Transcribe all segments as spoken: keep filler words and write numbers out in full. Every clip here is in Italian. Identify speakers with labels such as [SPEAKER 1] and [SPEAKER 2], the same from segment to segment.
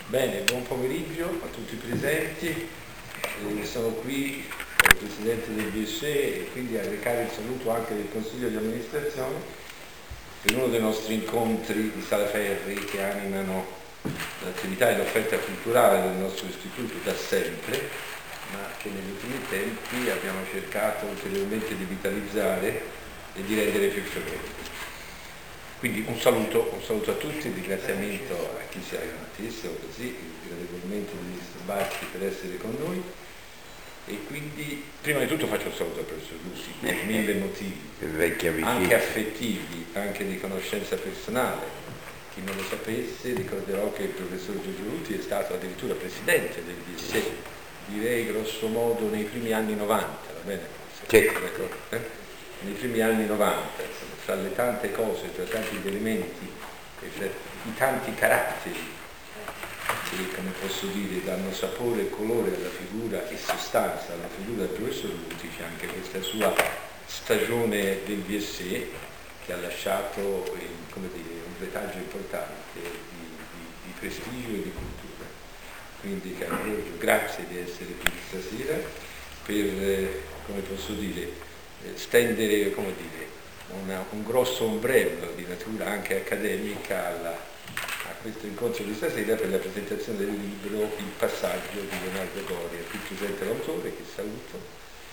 [SPEAKER 1] Bene, buon pomeriggio a tutti i presenti. Eh, sono qui come Presidente del B S E e quindi a recare il saluto anche del Consiglio di amministrazione per uno dei nostri incontri di Sala Ferri che animano l'attività e l'offerta culturale del nostro istituto da sempre, ma che negli ultimi tempi abbiamo cercato ulteriormente di vitalizzare e di rendere più frequenti. Quindi un saluto, un saluto a tutti, un ringraziamento a chi si è aiutato così gradevolmente di disturbarsi per essere con noi. E quindi prima di tutto faccio un saluto al professor Lusi per mille motivi, anche affettivi, anche di conoscenza personale. Chi non lo sapesse ricorderò che il professor Giorgio Luti è stato addirittura presidente del B S E, direi grosso modo nei primi anni novanta, va bene? Ecco, eh? Nei primi anni novanta, insomma, fra le tante cose, tra tanti elementi e fra i tanti caratteri che, come posso dire, danno sapore e colore alla figura e sostanza alla figura del professor Luti, c'è anche questa sua stagione del B S E che ha lasciato eh, come dire, un retaggio importante di, di, di prestigio e di cultura. Quindi, caro Giorgio, grazie di essere qui stasera per, eh, come posso dire, stendere, come dire, una, un grosso ombrello di natura anche accademica alla, a questo incontro di stasera per la presentazione del libro Il passaggio di Leonardo Doria. Qui presente l'autore, che saluto,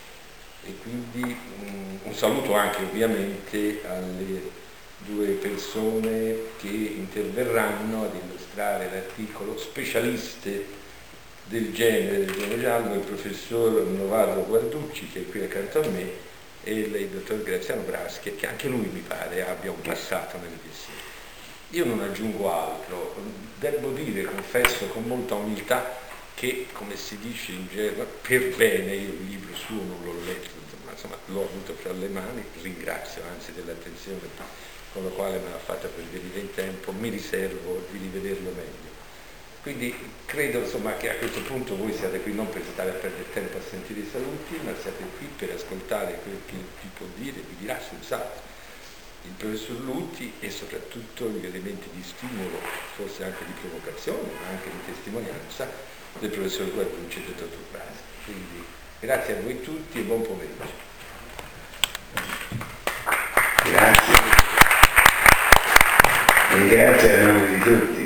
[SPEAKER 1] e quindi um, un saluto anche ovviamente alle due persone che interverranno ad illustrare l'articolo, specialiste del genere, del genere giallo, il professor Novarro Guarducci, che è qui accanto a me, e il dottor Graziano Braschi, che anche lui mi pare abbia un passato nel B S E. Io non aggiungo altro, devo dire, confesso con molta umiltà, che come si dice in gergo, per bene, io il libro suo non l'ho letto, ma insomma l'ho avuto fra le mani, ringrazio anzi dell'attenzione con la quale me l'ha fatta per venire in tempo, mi riservo di rivederlo meglio. Quindi credo insomma che a questo punto voi siate qui non per stare a perdere tempo a sentire i saluti, ma siate qui per ascoltare quel che vi può dire, vi dirà senz'altro il professor Luti e soprattutto gli elementi di stimolo, forse anche di provocazione, ma anche di testimonianza del professor Guarducci e del dottor Brasi. Quindi grazie a voi tutti e buon pomeriggio.
[SPEAKER 2] Grazie. Grazie a nome di tutti.